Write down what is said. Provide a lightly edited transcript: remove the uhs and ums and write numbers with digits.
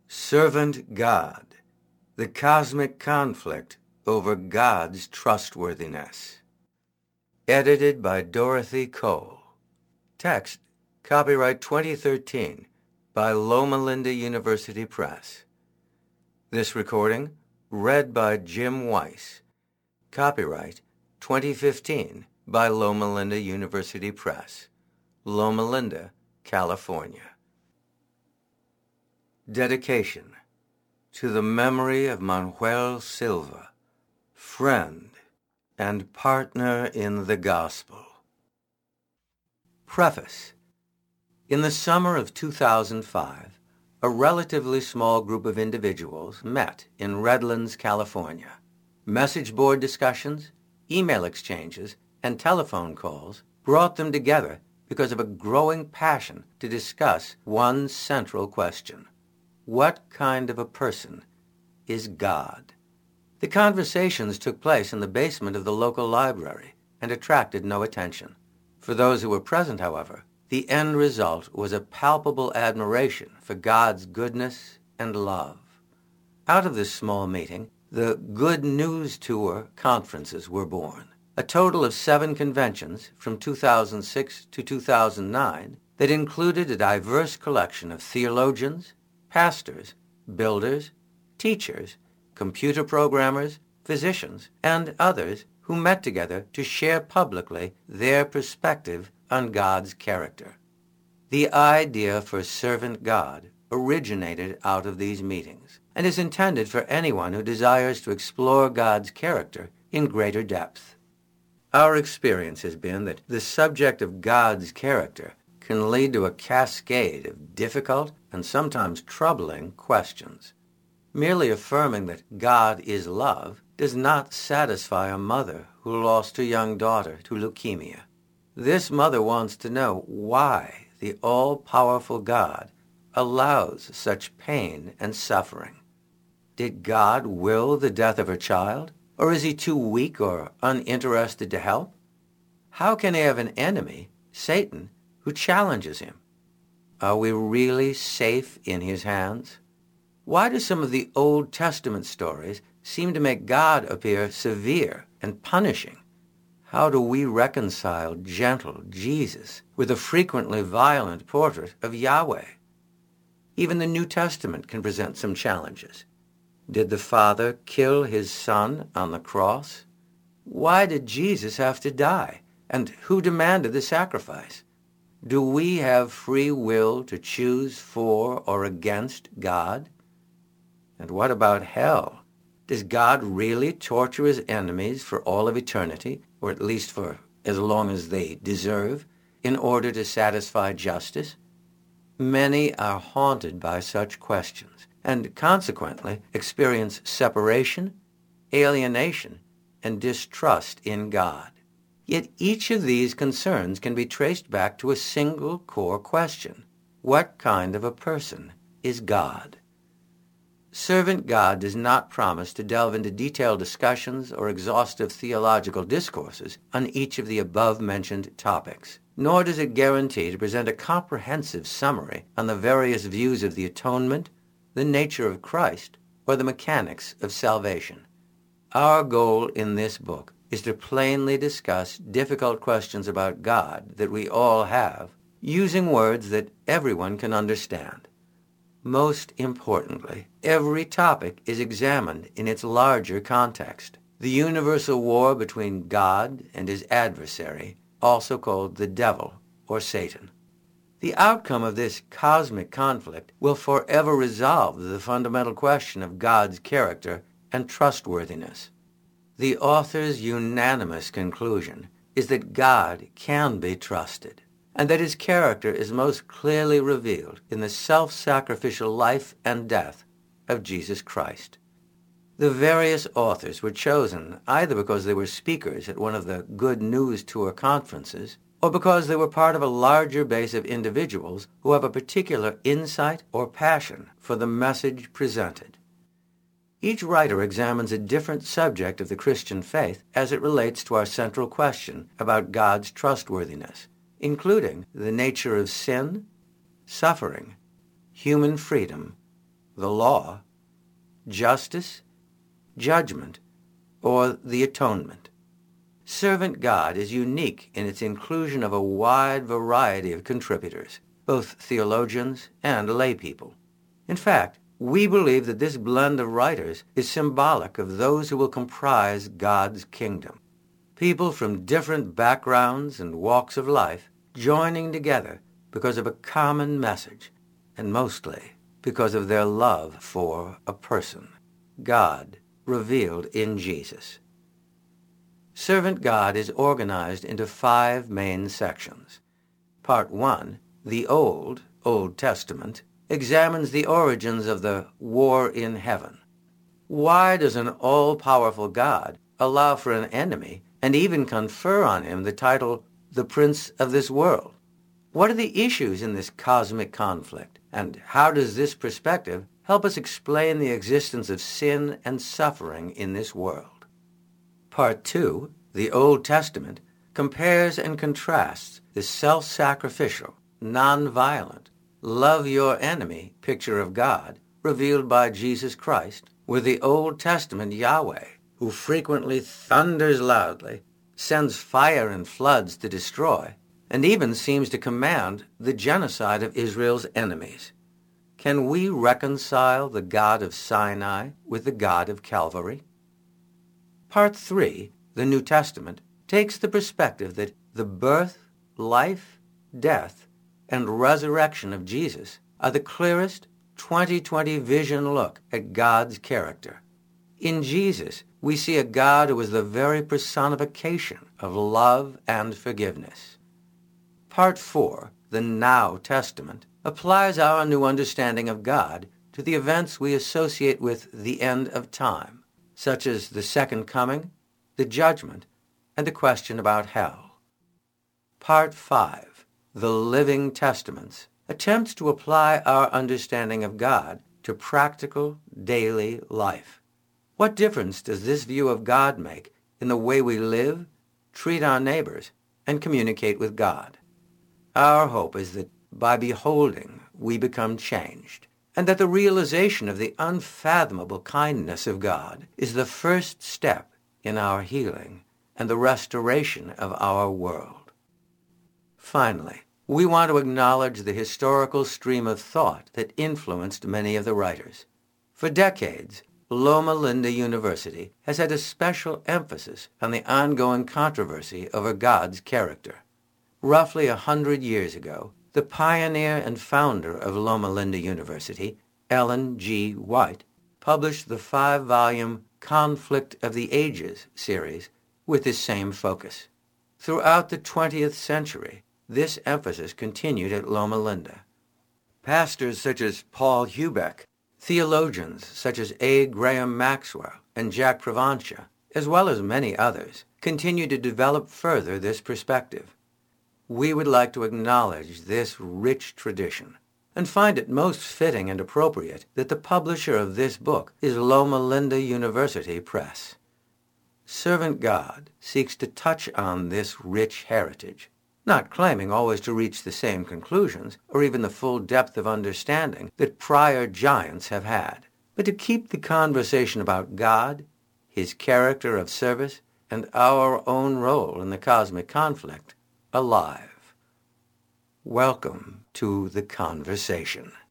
Servant God, the cosmic conflict over God's trustworthiness. Edited by Dorothy Cole. Text, copyright 2013 by Loma Linda University Press. This recording, read by Jim Weiss. Copyright 2015 by Loma Linda University Press, Loma Linda, California. Dedication to the memory of Manuel Silva, friend and partner in the gospel. Preface. In the summer of 2005, a relatively small group of individuals met in Redlands, California. Message board discussions, email exchanges, and telephone calls brought them together because of a growing passion to discuss one central question. What kind of a person is God? The conversations took place in the basement of the local library and attracted no attention. For those who were present, however, the end result was a palpable admiration for God's goodness and love. Out of this small meeting, the Good News Tour conferences were born, a total of 7 conventions from 2006 to 2009 that included a diverse collection of theologians, pastors, builders, teachers, computer programmers, physicians, and others who met together to share publicly their perspective on God's character. The idea for Servant God originated out of these meetings and is intended for anyone who desires to explore God's character in greater depth. Our experience has been that the subject of God's character can lead to a cascade of difficult and sometimes troubling questions. Merely affirming that God is love does not satisfy a mother who lost her young daughter to leukemia. This mother wants to know why the all-powerful God allows such pain and suffering. Did God will the death of her child, or is he too weak or uninterested to help? How can he have an enemy, Satan, who challenges him? Are we really safe in his hands? Why do some of the Old Testament stories seem to make God appear severe and punishing? How do we reconcile gentle Jesus with a frequently violent portrait of Yahweh? Even the New Testament can present some challenges. Did the Father kill his Son on the cross? Why did Jesus have to die? And who demanded the sacrifice? Do we have free will to choose for or against God? And what about hell? Does God really torture his enemies for all of eternity, or at least for as long as they deserve, in order to satisfy justice? Many are haunted by such questions, and consequently experience separation, alienation, and distrust in God. Yet each of these concerns can be traced back to a single core question. What kind of a person is God? Servant God does not promise to delve into detailed discussions or exhaustive theological discourses on each of the above-mentioned topics, nor does it guarantee to present a comprehensive summary on the various views of the atonement, the nature of Christ, or the mechanics of salvation. Our goal in this book is to plainly discuss difficult questions about God that we all have, using words that everyone can understand. Most importantly, every topic is examined in its larger context, the universal war between God and his adversary, also called the devil or Satan. The outcome of this cosmic conflict will forever resolve the fundamental question of God's character and trustworthiness. The author's unanimous conclusion is that God can be trusted, and that his character is most clearly revealed in the self-sacrificial life and death of Jesus Christ. The various authors were chosen either because they were speakers at one of the Good News Tour conferences, or because they were part of a larger base of individuals who have a particular insight or passion for the message presented. Each writer examines a different subject of the Christian faith as it relates to our central question about God's trustworthiness, including the nature of sin, suffering, human freedom, the law, justice, judgment, or the atonement. Servant God is unique in its inclusion of a wide variety of contributors, both theologians and laypeople. In fact, we believe that this blend of writers is symbolic of those who will comprise God's kingdom. People from different backgrounds and walks of life joining together because of a common message, and mostly because of their love for a person, God revealed in Jesus. Servant God is organized into 5 main sections. Part 1, the Old Testament, examines the origins of the war in heaven. Why does an all-powerful God allow for an enemy and even confer on him the title, the Prince of this world? What are the issues in this cosmic conflict, and how does this perspective help us explain the existence of sin and suffering in this world? Part 2, the Old Testament, compares and contrasts the self-sacrificial, non-violent, love your enemy picture of God revealed by Jesus Christ with the Old Testament Yahweh, who frequently thunders loudly, sends fire and floods to destroy, and even seems to command the genocide of Israel's enemies. Can we reconcile the God of Sinai with the God of Calvary? Part 3, the New Testament, takes the perspective that the birth, life, death, and resurrection of Jesus are the clearest 20/20 vision look at God's character. In Jesus, we see a God who is the very personification of love and forgiveness. Part 4, the Now Testament, applies our new understanding of God to the events we associate with the end of time, such as the second coming, the judgment, and the question about hell. Part 5, the Living Testaments, attempts to apply our understanding of God to practical, daily life. What difference does this view of God make in the way we live, treat our neighbors, and communicate with God? Our hope is that by beholding, we become changed, and that the realization of the unfathomable kindness of God is the first step in our healing and the restoration of our world. Finally, we want to acknowledge the historical stream of thought that influenced many of the writers. For decades, Loma Linda University has had a special emphasis on the ongoing controversy over God's character. Roughly 100 years ago, the pioneer and founder of Loma Linda University, Ellen G. White, published the 5-volume Conflict of the Ages series with this same focus. Throughout the 20th century, this emphasis continued at Loma Linda. Pastors such as Paul Hubeck, theologians such as A. Graham Maxwell and Jack Provencha, as well as many others, continue to develop further this perspective. We would like to acknowledge this rich tradition and find it most fitting and appropriate that the publisher of this book is Loma Linda University Press. Servant God seeks to touch on this rich heritage, not claiming always to reach the same conclusions or even the full depth of understanding that prior giants have had, but to keep the conversation about God, his character of service, and our own role in the cosmic conflict alive. Welcome to the conversation.